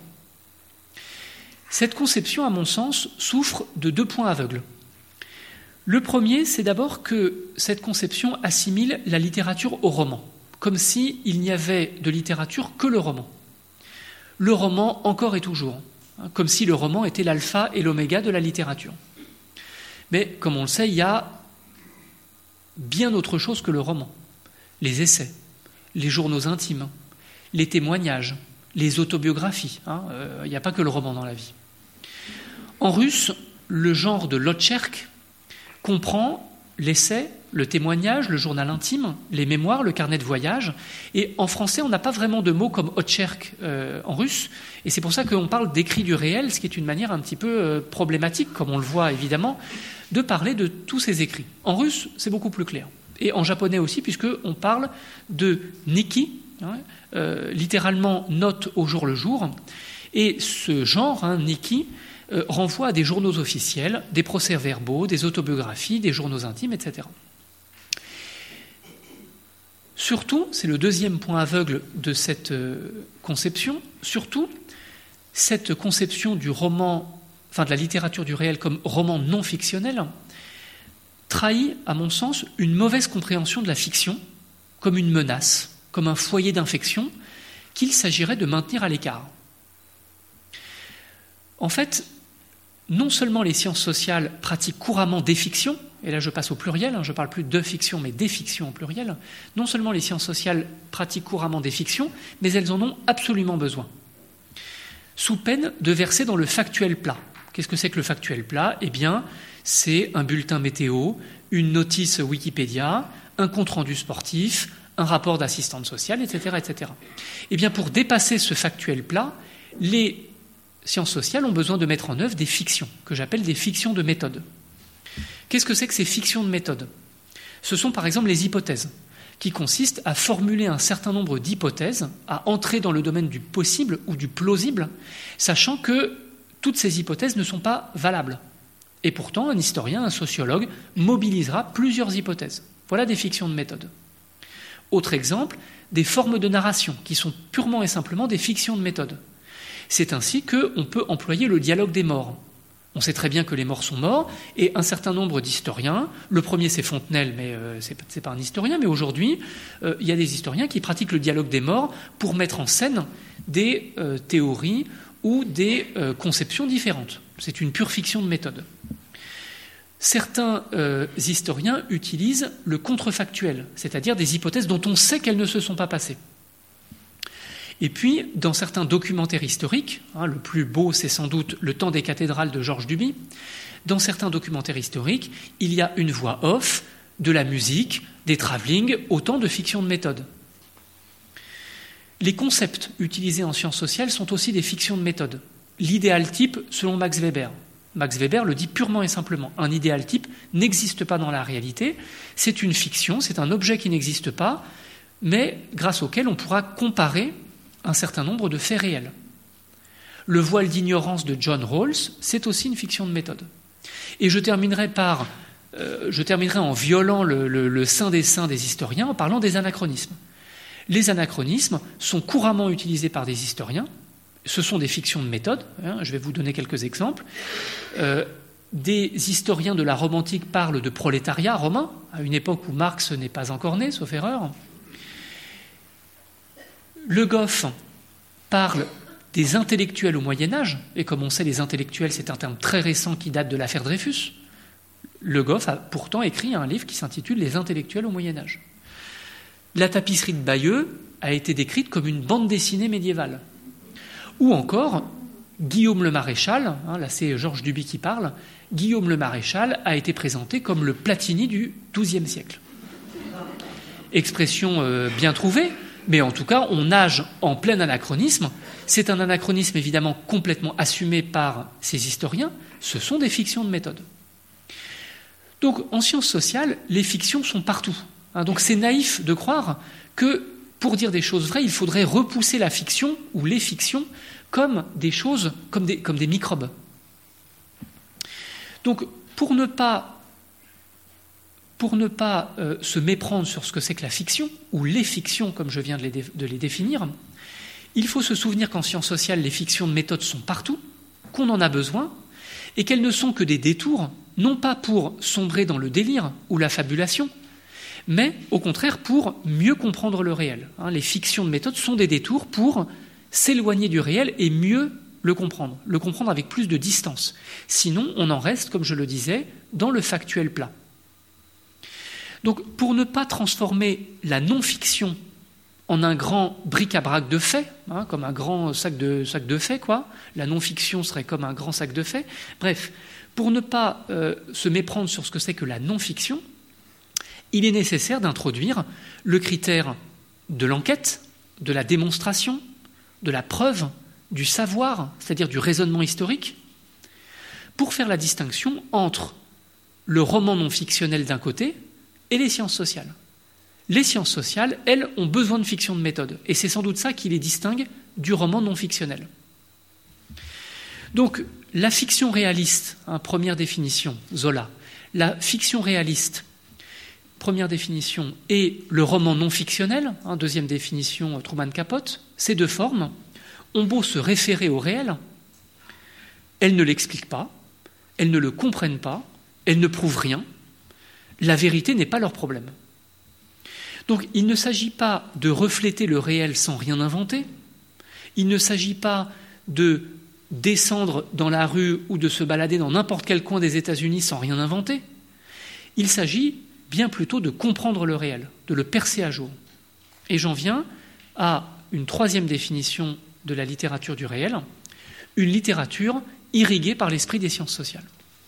Cette conception, à mon sens, souffre de deux points aveugles. Le premier, c'est d'abord que cette conception assimile la littérature au roman, comme s'il n'y avait de littérature que le roman. Le roman encore et toujours, hein, comme si le roman était l'alpha et l'oméga de la littérature. Mais, comme on le sait, il y a bien autre chose que le roman. Les essais, les journaux intimes, les témoignages, les autobiographies. Hein, euh, il n'y a pas que le roman dans la vie. En russe, le genre de l'otcherk comprend l'essai, le témoignage, le journal intime, les mémoires, le carnet de voyage. Et en français, on n'a pas vraiment de mots comme otcherk euh, en russe. Et c'est pour ça qu'on parle d'écrit du réel, ce qui est une manière un petit peu euh, problématique, comme on le voit évidemment, de parler de tous ces écrits. En russe, c'est beaucoup plus clair. Et en japonais aussi, puisqu'on parle de nikki, hein, euh, littéralement note au jour le jour. Et ce genre, hein, nikki, euh, renvoie à des journaux officiels, des procès-verbaux, des autobiographies, des journaux intimes, et cetera. Surtout, c'est le deuxième point aveugle de cette euh, conception, surtout, cette conception du roman, enfin de la littérature du réel comme roman non fictionnel, trahit, à mon sens, une mauvaise compréhension de la fiction comme une menace, comme un foyer d'infection qu'il s'agirait de maintenir à l'écart. En fait, non seulement les sciences sociales pratiquent couramment des fictions, et là je passe au pluriel, hein, je ne parle plus de fiction mais des fictions au pluriel, non seulement les sciences sociales pratiquent couramment des fictions, mais elles en ont absolument besoin, sous peine de verser dans le factuel plat. Qu'est-ce que c'est que le factuel plat ? Eh bien, c'est un bulletin météo, une notice Wikipédia, un compte-rendu sportif, un rapport d'assistante sociale, et cetera, et cetera. Eh bien, pour dépasser ce factuel plat, les sciences sociales ont besoin de mettre en œuvre des fictions, que j'appelle des fictions de méthode. Qu'est-ce que c'est que ces fictions de méthode ? Ce sont par exemple les hypothèses, qui consistent à formuler un certain nombre d'hypothèses, à entrer dans le domaine du possible ou du plausible, sachant que toutes ces hypothèses ne sont pas valables. Et pourtant, un historien, un sociologue, mobilisera plusieurs hypothèses. Voilà des fictions de méthode. Autre exemple, des formes de narration, qui sont purement et simplement des fictions de méthode. C'est ainsi qu'on peut employer le dialogue des morts. On sait très bien que les morts sont morts, et un certain nombre d'historiens, le premier c'est Fontenelle, mais euh, c'est, c'est pas un historien, mais aujourd'hui, euh, il y a des historiens qui pratiquent le dialogue des morts pour mettre en scène des euh, théories ou des euh, conceptions différentes. C'est une pure fiction de méthode. Certains euh, historiens utilisent le contrefactuel, c'est-à-dire des hypothèses dont on sait qu'elles ne se sont pas passées. Et puis, dans certains documentaires historiques, hein, le plus beau c'est sans doute Le temps des cathédrales de Georges Duby, dans certains documentaires historiques, il y a une voix off, de la musique, des travelling, autant de fictions de méthode. Les concepts utilisés en sciences sociales sont aussi des fictions de méthode. L'idéal type, selon Max Weber. Max Weber le dit purement et simplement. Un idéal type n'existe pas dans la réalité, c'est une fiction, c'est un objet qui n'existe pas, mais grâce auquel on pourra comparer un certain nombre de faits réels. Le voile d'ignorance de John Rawls, c'est aussi une fiction de méthode. Et je terminerai par euh, je terminerai en violant le, le, le saint des saints des historiens en parlant des anachronismes. Les anachronismes sont couramment utilisés par des historiens. Ce sont des fictions de méthode. Hein, je vais vous donner quelques exemples. Euh, des historiens de la Rome antique parlent de prolétariat romain, à une époque où Marx n'est pas encore né, sauf erreur. Le Goff parle des intellectuels au Moyen-Âge, et comme on sait, les intellectuels, c'est un terme très récent qui date de l'affaire Dreyfus. Le Goff a pourtant écrit un livre qui s'intitule « Les intellectuels au Moyen-Âge ». La tapisserie de Bayeux a été décrite comme une bande dessinée médiévale. Ou encore, Guillaume le Maréchal, hein, là c'est Georges Duby qui parle, Guillaume le Maréchal a été présenté comme le Platini du douzième siècle. Expression euh, bien trouvée, mais en tout cas, on nage en plein anachronisme. C'est un anachronisme évidemment complètement assumé par ces historiens. Ce sont des fictions de méthode. Donc, en sciences sociales, les fictions sont partout. Hein, donc, c'est naïf de croire que, pour dire des choses vraies, il faudrait repousser la fiction ou les fictions comme des choses, comme des, comme des microbes. Donc, pour ne pas Pour ne pas euh, se méprendre sur ce que c'est que la fiction, ou les fictions, comme je viens de les, dé- de les définir, il faut se souvenir qu'en sciences sociales, les fictions de méthode sont partout, qu'on en a besoin, et qu'elles ne sont que des détours, non pas pour sombrer dans le délire ou la fabulation, mais au contraire pour mieux comprendre le réel. Hein, les fictions de méthode sont des détours pour s'éloigner du réel et mieux le comprendre, le comprendre avec plus de distance. Sinon, on en reste, comme je le disais, dans le factuel plat. Donc, pour ne pas transformer la non-fiction en un grand bric-à-brac de faits, hein, comme un grand sac de, sac de faits, quoi, la non-fiction serait comme un grand sac de faits, bref, pour ne pas euh, se méprendre sur ce que c'est que la non-fiction, il est nécessaire d'introduire le critère de l'enquête, de la démonstration, de la preuve, du savoir, c'est-à-dire du raisonnement historique, pour faire la distinction entre le roman non-fictionnel d'un côté et les sciences sociales. Les sciences sociales, elles, ont besoin de fiction de méthode, et c'est sans doute ça qui les distingue du roman non-fictionnel. Donc, la fiction réaliste, hein, première définition, Zola, la fiction réaliste, première définition, et le roman non-fictionnel, hein, deuxième définition, Truman Capote, ces deux formes ont beau se référer au réel, elles ne l'expliquent pas, elles ne le comprennent pas, elles ne prouvent rien. La vérité n'est pas leur problème. Donc il ne s'agit pas de refléter le réel sans rien inventer, il ne s'agit pas de descendre dans la rue ou de se balader dans n'importe quel coin des États-Unis sans rien inventer, il s'agit bien plutôt de comprendre le réel, de le percer à jour. Et j'en viens à une troisième définition de la littérature du réel, une littérature irriguée par l'esprit des sciences sociales.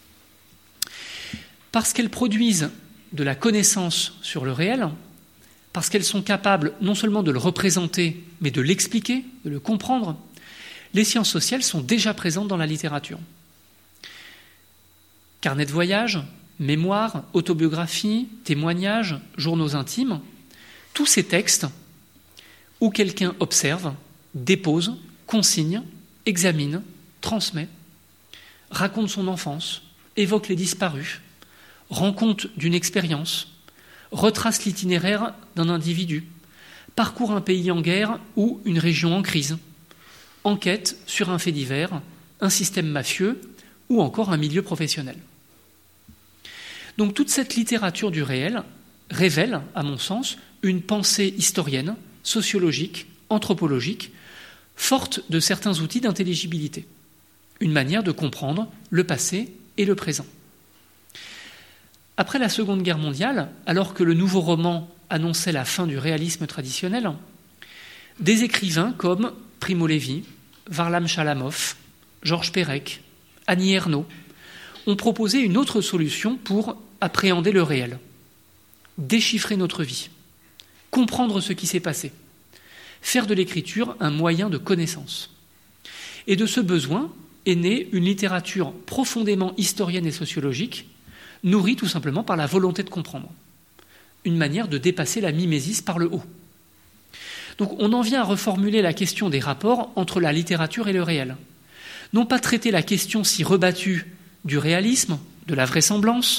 Parce qu'elles produisent de la connaissance sur le réel, parce qu'elles sont capables non seulement de le représenter, mais de l'expliquer, de le comprendre, les sciences sociales sont déjà présentes dans la littérature. Carnets de voyage, mémoires, autobiographies, témoignages, journaux intimes, tous ces textes où quelqu'un observe, dépose, consigne, examine, transmet, raconte son enfance, évoque les disparus, rend compte d'une expérience, retrace l'itinéraire d'un individu, parcourt un pays en guerre ou une région en crise, enquête sur un fait divers, un système mafieux ou encore un milieu professionnel. Donc toute cette littérature du réel révèle, à mon sens, une pensée historienne, sociologique, anthropologique, forte de certains outils d'intelligibilité, une manière de comprendre le passé et le présent. Après la Seconde Guerre mondiale, alors que le nouveau roman annonçait la fin du réalisme traditionnel, des écrivains comme Primo Levi, Varlam Chalamov, Georges Perec, Annie Ernaux ont proposé une autre solution pour appréhender le réel, déchiffrer notre vie, comprendre ce qui s'est passé, faire de l'écriture un moyen de connaissance. Et de ce besoin est née une littérature profondément historienne et sociologique, nourrie tout simplement par la volonté de comprendre, une manière de dépasser la mimésis par le haut. Donc on en vient à reformuler la question des rapports entre la littérature et le réel. Non pas traiter la question si rebattue du réalisme, de la vraisemblance,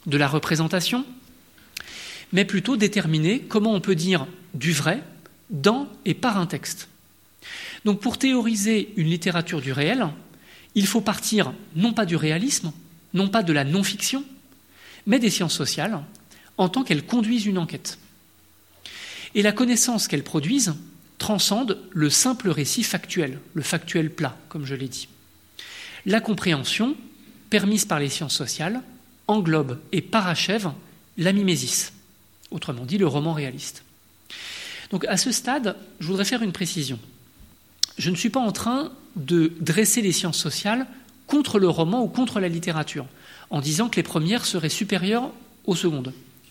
de la représentation, mais plutôt déterminer comment on peut dire du vrai dans et par un texte. Donc pour théoriser une littérature du réel, il faut partir non pas du réalisme, non pas de la non-fiction, mais des sciences sociales, en tant qu'elles conduisent une enquête. Et la connaissance qu'elles produisent transcende le simple récit factuel, le factuel plat, comme je l'ai dit. La compréhension, permise par les sciences sociales, englobe et parachève la mimésis, autrement dit le roman réaliste. Donc à ce stade, je voudrais faire une précision. Je ne suis pas en train de dresser les sciences sociales contre le roman ou contre la littérature, en disant que les premières seraient supérieures aux secondes.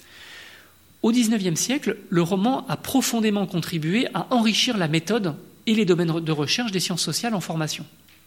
Au dix-neuvième siècle, le roman a profondément contribué à enrichir la méthode et les domaines de recherche des sciences sociales en formation.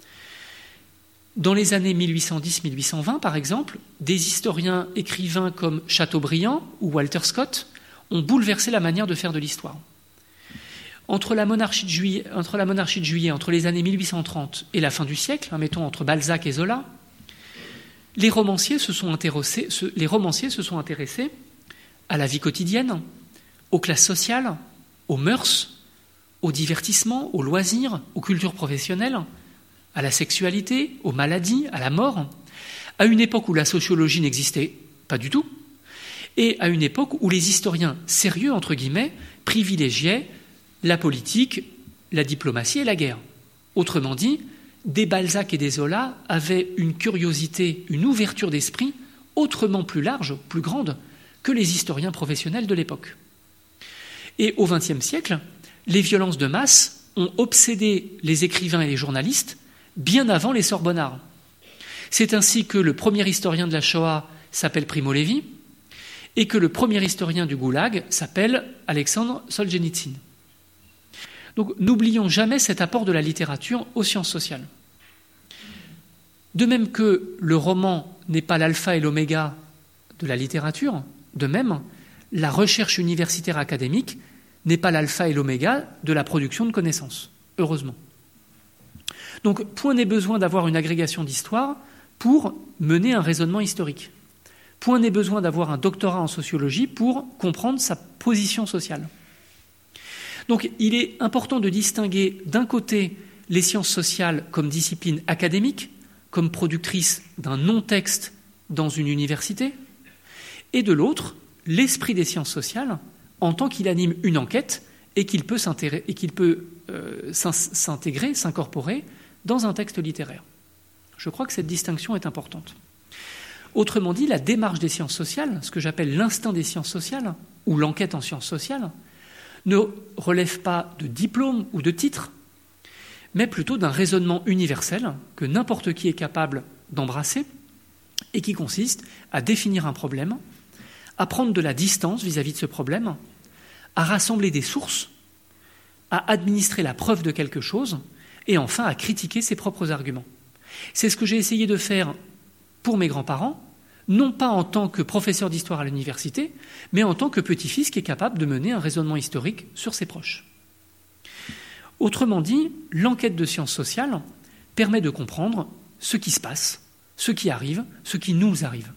Dans les années mille huit cent dix à mille huit cent vingt, par exemple, des historiens écrivains comme Chateaubriand ou Walter Scott ont bouleversé la manière de faire de l'histoire. Entre la monarchie de Juillet, entre la monarchie de Juillet, entre les années mille huit cent trente et la fin du siècle, hein, mettons entre Balzac et Zola, les romanciers se sont intéressés, se, les romanciers se sont intéressés à la vie quotidienne, aux classes sociales, aux mœurs, au divertissement, aux loisirs, aux cultures professionnelles, à la sexualité, aux maladies, à la mort, à une époque où la sociologie n'existait pas du tout, et à une époque où les historiens sérieux, entre guillemets, privilégiaient la politique, la diplomatie et la guerre. Autrement dit, des Balzac et des Zola avaient une curiosité, une ouverture d'esprit autrement plus large, plus grande, que les historiens professionnels de l'époque. Et au vingtième siècle, les violences de masse ont obsédé les écrivains et les journalistes bien avant les Sorbonnards. C'est ainsi que le premier historien de la Shoah s'appelle Primo Levi et que le premier historien du Goulag s'appelle Alexandre Solzhenitsyn. Donc n'oublions jamais cet apport de la littérature aux sciences sociales. De même que le roman n'est pas l'alpha et l'oméga de la littérature, de même, la recherche universitaire académique n'est pas l'alpha et l'oméga de la production de connaissances, heureusement. Donc, point n'est besoin d'avoir une agrégation d'histoire pour mener un raisonnement historique. Point n'est besoin d'avoir un doctorat en sociologie pour comprendre sa position sociale. Donc, il est important de distinguer d'un côté les sciences sociales comme discipline académique, comme productrice d'un non-texte dans une université, et de l'autre, l'esprit des sciences sociales en tant qu'il anime une enquête et qu'il peut, et qu'il peut euh, s'intégrer, s'incorporer dans un texte littéraire. Je crois que cette distinction est importante. Autrement dit, la démarche des sciences sociales, ce que j'appelle l'instinct des sciences sociales, ou l'enquête en sciences sociales, ne relève pas de diplôme ou de titre, mais plutôt d'un raisonnement universel que n'importe qui est capable d'embrasser et qui consiste à définir un problème, à prendre de la distance vis-à-vis de ce problème, à rassembler des sources, à administrer la preuve de quelque chose et enfin à critiquer ses propres arguments. C'est ce que j'ai essayé de faire pour mes grands-parents, non pas en tant que professeur d'histoire à l'université, mais en tant que petit-fils qui est capable de mener un raisonnement historique sur ses proches. Autrement dit, l'enquête de sciences sociales permet de comprendre ce qui se passe, ce qui arrive, ce qui nous arrive.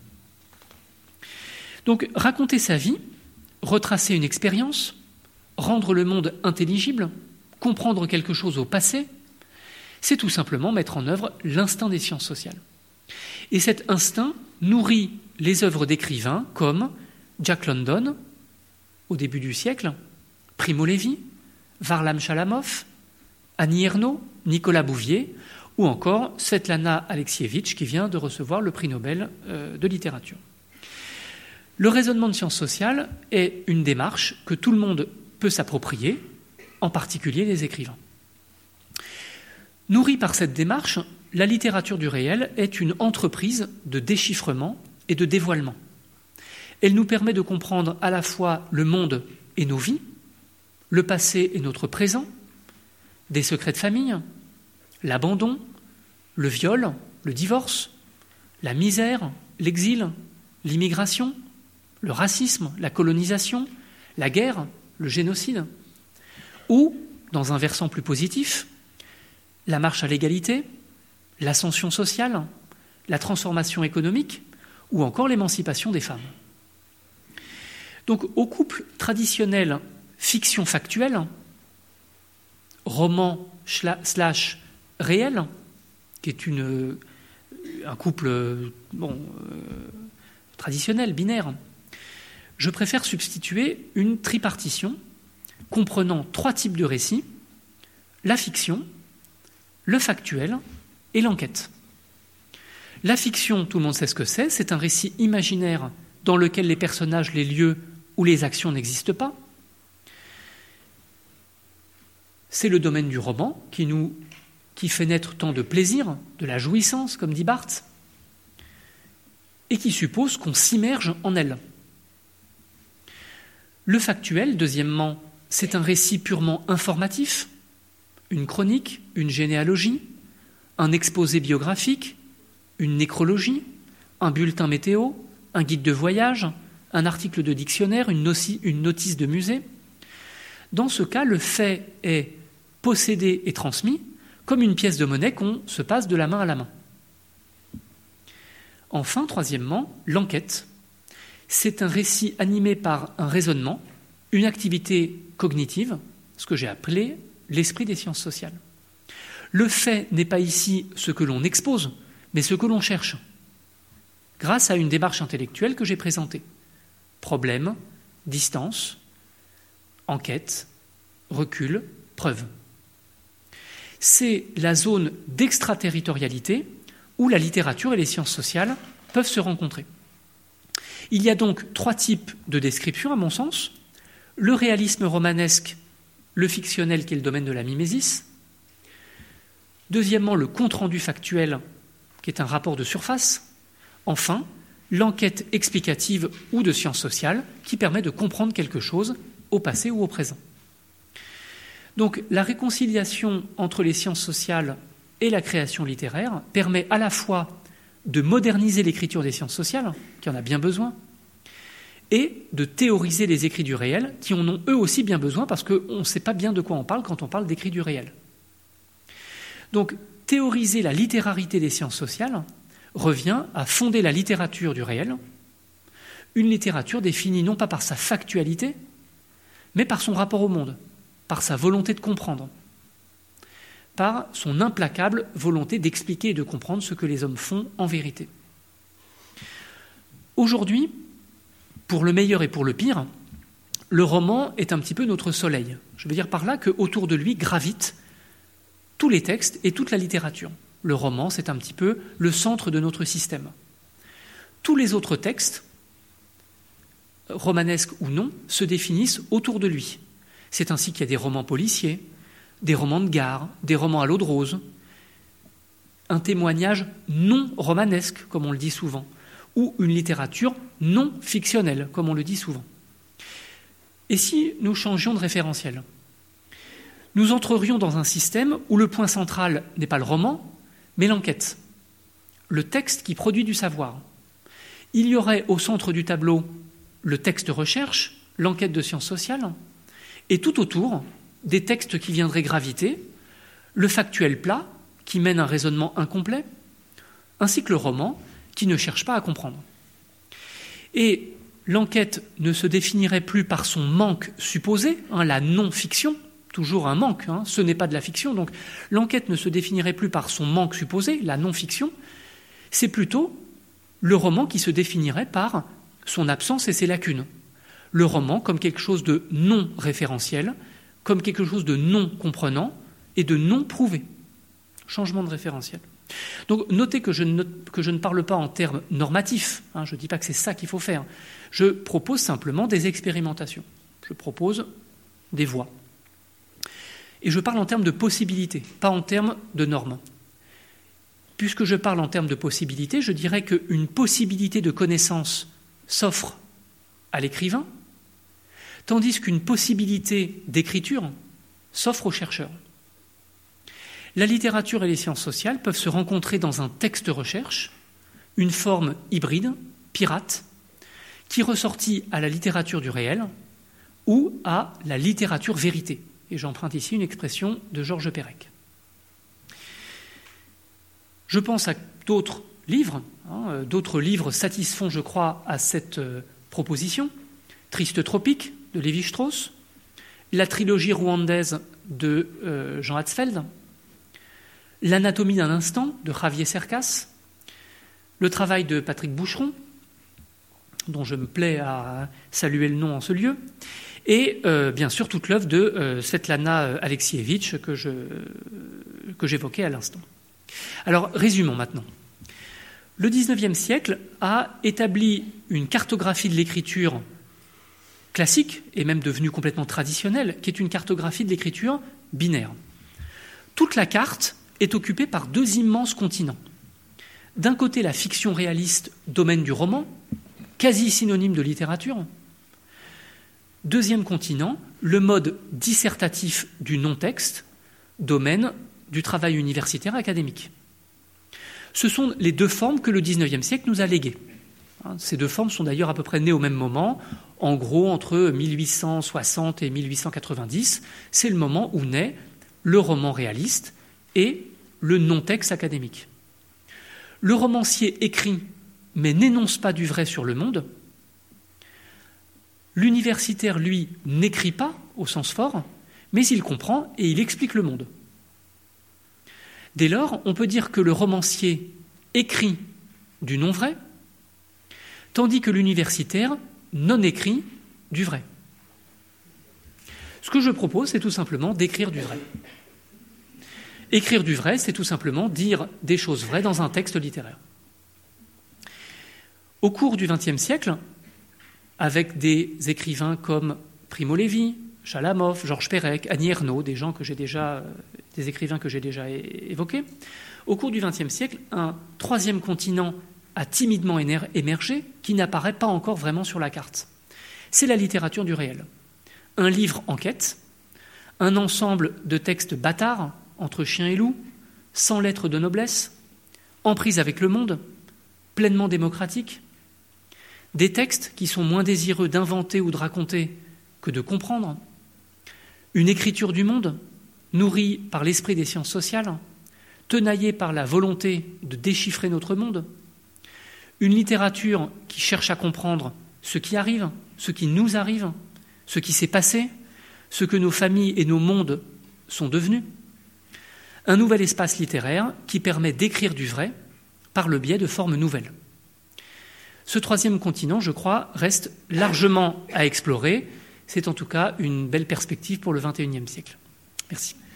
Donc, raconter sa vie, retracer une expérience, rendre le monde intelligible, comprendre quelque chose au passé, c'est tout simplement mettre en œuvre l'instinct des sciences sociales. Et cet instinct nourrit les œuvres d'écrivains comme Jack London, au début du siècle, Primo Levi, Varlam Chalamov, Annie Ernaux, Nicolas Bouvier, ou encore Svetlana Alexievitch, qui vient de recevoir le prix Nobel de littérature. Le raisonnement de sciences sociales est une démarche que tout le monde peut s'approprier, en particulier les écrivains. Nourrie par cette démarche, la littérature du réel est une entreprise de déchiffrement et de dévoilement. Elle nous permet de comprendre à la fois le monde et nos vies, le passé et notre présent, des secrets de famille, l'abandon, le viol, le divorce, la misère, l'exil, l'immigration, le racisme, la colonisation, la guerre, le génocide, ou, dans un versant plus positif, la marche à l'égalité, l'ascension sociale, la transformation économique, ou encore l'émancipation des femmes. Donc au couple traditionnel fiction factuelle, roman slash réel, qui est une, un couple bon, euh, traditionnel, binaire, je préfère substituer une tripartition comprenant trois types de récits, la fiction, le factuel et l'enquête. La fiction, tout le monde sait ce que c'est, c'est un récit imaginaire dans lequel les personnages, les lieux ou les actions n'existent pas. C'est le domaine du roman qui, nous, qui fait naître tant de plaisir, de la jouissance, comme dit Barthes, et qui suppose qu'on s'immerge en elle. Le factuel, deuxièmement, c'est un récit purement informatif, une chronique, une généalogie, un exposé biographique, une nécrologie, un bulletin météo, un guide de voyage, un article de dictionnaire, une notice de musée. Dans ce cas, le fait est possédé et transmis comme une pièce de monnaie qu'on se passe de la main à la main. Enfin, troisièmement, l'enquête. C'est un récit animé par un raisonnement, une activité cognitive, ce que j'ai appelé l'esprit des sciences sociales. Le fait n'est pas ici ce que l'on expose, mais ce que l'on cherche, grâce à une démarche intellectuelle que j'ai présentée. Problème, distance, enquête, recul, preuve. C'est la zone d'extraterritorialité où la littérature et les sciences sociales peuvent se rencontrer. Il y a donc trois types de descriptions, à mon sens. Le réalisme romanesque, le fictionnel qui est le domaine de la mimésis. Deuxièmement, le compte-rendu factuel qui est un rapport de surface. Enfin, l'enquête explicative ou de sciences sociales qui permet de comprendre quelque chose au passé ou au présent. Donc la réconciliation entre les sciences sociales et la création littéraire permet à la fois de moderniser l'écriture des sciences sociales, qui en a bien besoin, et de théoriser les écrits du réel, qui en ont eux aussi bien besoin, parce qu'on ne sait pas bien de quoi on parle quand on parle d'écrits du réel. Donc théoriser la littérarité des sciences sociales revient à fonder la littérature du réel, une littérature définie non pas par sa factualité, mais par son rapport au monde, par sa volonté de comprendre, par son implacable volonté d'expliquer et de comprendre ce que les hommes font en vérité. Aujourd'hui, pour le meilleur et pour le pire, le roman est un petit peu notre soleil. Je veux dire par là qu'autour de lui gravitent tous les textes et toute la littérature. Le roman, c'est un petit peu le centre de notre système. Tous les autres textes, romanesques ou non, se définissent autour de lui. C'est ainsi qu'il y a des romans policiers, des romans de gare, des romans à l'eau de rose, un témoignage non romanesque, comme on le dit souvent, ou une littérature non fictionnelle, comme on le dit souvent. Et si nous changions de référentiel ? Nous entrerions dans un système où le point central n'est pas le roman, mais l'enquête, le texte qui produit du savoir. Il y aurait au centre du tableau le texte de recherche, l'enquête de sciences sociales, et tout autour, des textes qui viendraient graviter, le factuel plat, qui mène un raisonnement incomplet, ainsi que le roman, qui ne cherche pas à comprendre. Et l'enquête ne se définirait plus par son manque supposé, hein, la non-fiction, toujours un manque, hein, ce n'est pas de la fiction, donc l'enquête ne se définirait plus par son manque supposé, la non-fiction, c'est plutôt le roman qui se définirait par son absence et ses lacunes. Le roman comme quelque chose de non référentiel, comme quelque chose de non comprenant et de non prouvé. Changement de référentiel. Donc notez que je ne, que je ne parle pas en termes normatifs, hein, je ne dis pas que c'est ça qu'il faut faire, je propose simplement des expérimentations, je propose des voies. Et je parle en termes de possibilités, pas en termes de normes. Puisque je parle en termes de possibilités, je dirais qu'une possibilité de connaissance s'offre à l'écrivain, tandis qu'une possibilité d'écriture s'offre aux chercheurs. La littérature et les sciences sociales peuvent se rencontrer dans un texte recherche, une forme hybride, pirate, qui ressortit à la littérature du réel ou à la littérature vérité. Et j'emprunte ici une expression de Georges Perec. Je pense à d'autres livres. Hein, d'autres livres satisfont, je crois, à cette euh, proposition. Triste Tropique de Lévi-Strauss, la trilogie rwandaise de euh, Jean Hatzfeld, L'anatomie d'un instant de Javier Cercas, le travail de Patrick Boucheron, dont je me plais à saluer le nom en ce lieu, et euh, bien sûr toute l'œuvre de euh, Svetlana Alexievitch que, je, que j'évoquais à l'instant. Alors résumons maintenant. Le dix-neuvième siècle a établi une cartographie de l'écriture classique, et même devenue complètement traditionnelle, qui est une cartographie de l'écriture binaire. Toute la carte est occupée par deux immenses continents. D'un côté, la fiction réaliste, domaine du roman, quasi synonyme de littérature. Deuxième continent, le mode dissertatif du non-texte, domaine du travail universitaire académique. Ce sont les deux formes que le dix-neuvième siècle nous a léguées. Ces deux formes sont d'ailleurs à peu près nées au même moment, en gros entre mille huit cent soixante et mille huit cent quatre-vingt-dix. C'est le moment où naît le roman réaliste et le non-texte académique. Le romancier écrit, mais n'énonce pas du vrai sur le monde. L'universitaire, lui, n'écrit pas au sens fort, mais il comprend et il explique le monde. Dès lors, on peut dire que le romancier écrit du non-vrai, tandis que l'universitaire non écrit du vrai. Ce que je propose, c'est tout simplement d'écrire du vrai. Écrire du vrai, c'est tout simplement dire des choses vraies dans un texte littéraire. Au cours du vingtième siècle, avec des écrivains comme Primo Levi, Chalamov, Georges Perec, Annie Ernaux, des gens que j'ai déjà, des écrivains que j'ai déjà évoqués, au cours du vingtième siècle, un troisième continent a timidement émergé, qui n'apparaît pas encore vraiment sur la carte. C'est la littérature du réel. Un livre enquête, un ensemble de textes bâtards, entre chien et loup, sans lettres de noblesse, en prise avec le monde, pleinement démocratique, des textes qui sont moins désireux d'inventer ou de raconter que de comprendre, une écriture du monde nourrie par l'esprit des sciences sociales, tenaillée par la volonté de déchiffrer notre monde, une littérature qui cherche à comprendre ce qui arrive, ce qui nous arrive, ce qui s'est passé, ce que nos familles et nos mondes sont devenus. Un nouvel espace littéraire qui permet d'écrire du vrai par le biais de formes nouvelles. Ce troisième continent, je crois, reste largement à explorer. C'est en tout cas une belle perspective pour le vingt et unième siècle. Merci.